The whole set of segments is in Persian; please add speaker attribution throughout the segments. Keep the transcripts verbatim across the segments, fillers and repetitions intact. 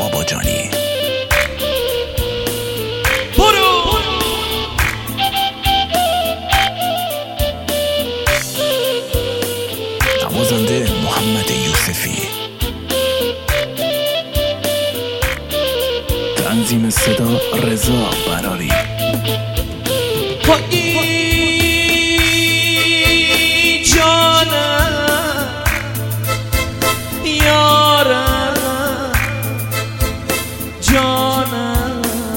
Speaker 1: بابا جانی.
Speaker 2: برو
Speaker 1: نوازنده محمد یوسفی. تنظیم صدا رضا براری.
Speaker 2: ای جانم یارم جانم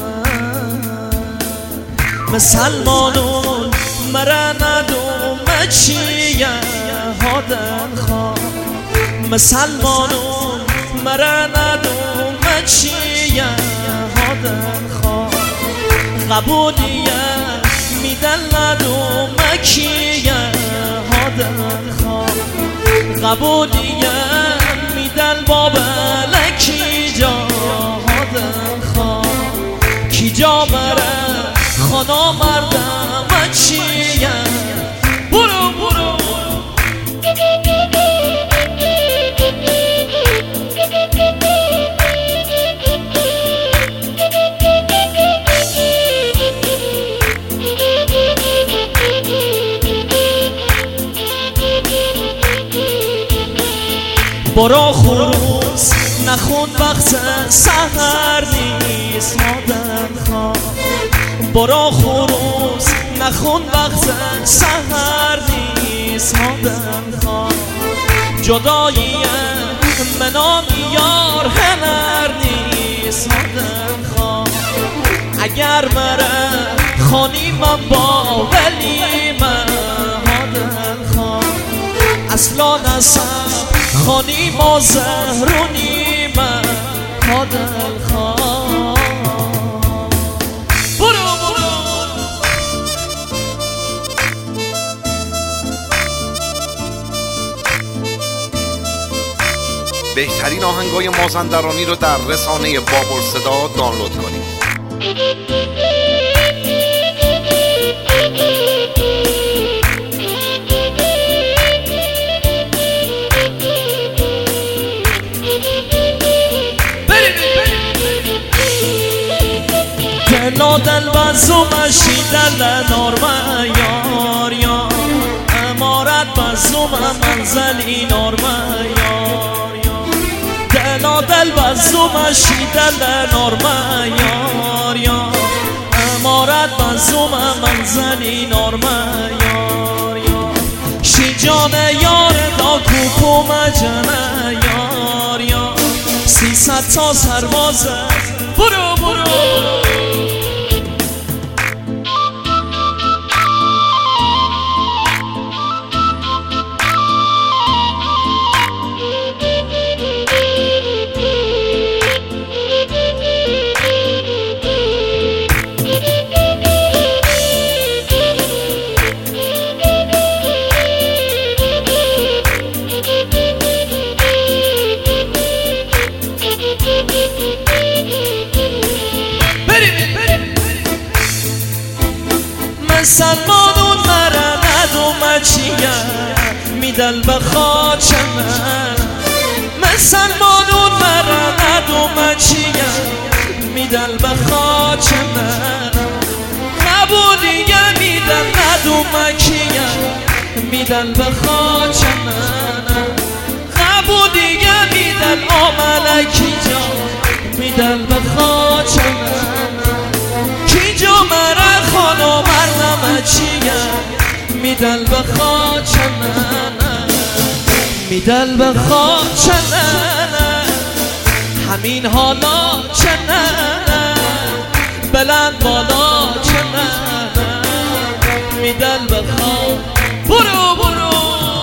Speaker 2: مسلمانون مرا ندوم چیه هادن خواه مسلمانون مرا ندوم چیه هادن خواه قبولیه میدن ندوم کیه هادن خواه قبولیه میدن بابلکی جا هادن خواه کی جا بره خانا مردم چیه برو برو برو خروس نخون وقت سحر نیست مادر خواه برو خروس نخون وقت سحر نیست مادر خواه جدایی منام یار هنر نیست مادر خواه اگر مره خانی من با ولی من مادر خواه اصلا نسب خانی ما زهرونی من مادر خواه برو برو
Speaker 3: بهترین آهنگای مازندرانی رو در رسانه بابل صدا دانلود کنید.
Speaker 2: دلا دل بزو مشیدل نارمه یار یار امارت بزو منزلی نارمه یار یار دلا دل بزو مشیدل نارمه یار یار امارت بزو منزلی نارمه یار یار شیجان یار دا کوکو مجنه یار یار سیصد تا سربازه برو برو مسلمانون مرا ندوم چیه میدل به خاچ من مسلمانون مرا ندوم چیه میدل به خاچ من قبولیه میدل ندوم کیه میدل به خاچ من قبولیه میدل آملکی جا میدل به خاچ من کی جا مرا خانو مردم چیه میدل به خاچ من میدل به خاچ من همین حالا چنه بلند بالا چنه میدل به خاچ برو برو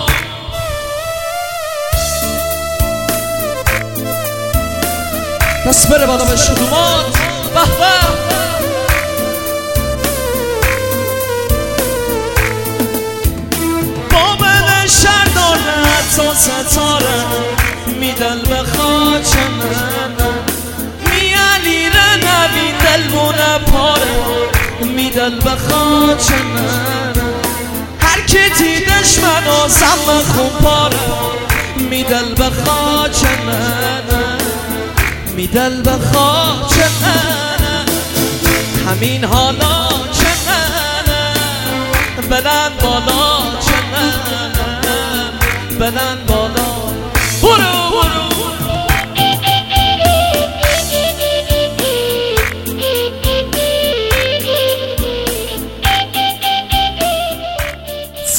Speaker 2: دست بره بالا به شدومات به به تا ستاره میدل به خاچ من میالی را نبی دلمونه پاره میدل به خاچ من هر که دیدش منو زم خون پاره میدل به خاچ من میدل بخواد چه منه همین حالا چه منه بلند بالا چه منه بلند بالا